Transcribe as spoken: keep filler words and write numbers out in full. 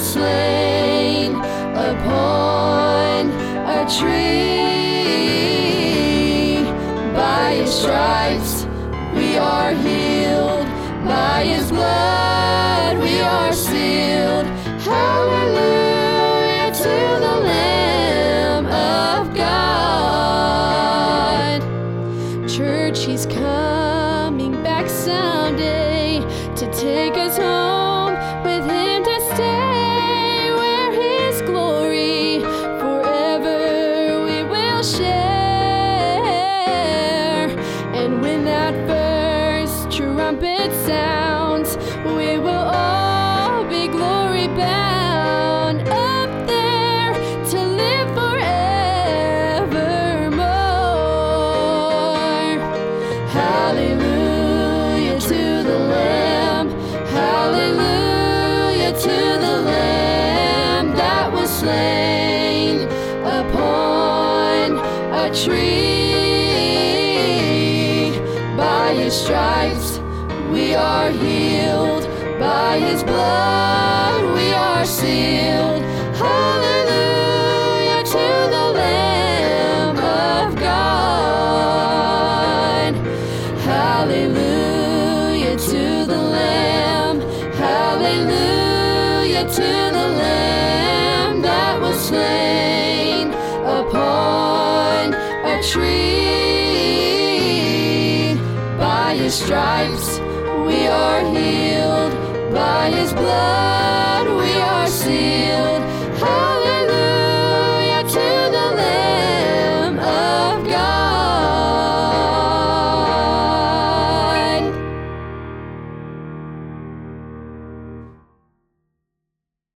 slain upon a tree. By his stripes we are healed, by his blood we are sealed. Hallelujah to the Lamb of God. Church, he's coming back someday to take us home with him to stay, where his glory forever we will share. And when that first trumpet sounds, we will all be glory bound up there to live forevermore. Hallelujah to the Lamb, hallelujah to the Lamb that was slain upon a tree. By his stripes we are healed, by his blood we are sealed. Hallelujah to the Lamb of God. Hallelujah to the Lamb, hallelujah to the Lamb that was slain upon a tree. By his stripes we are healed, by his blood we are sealed.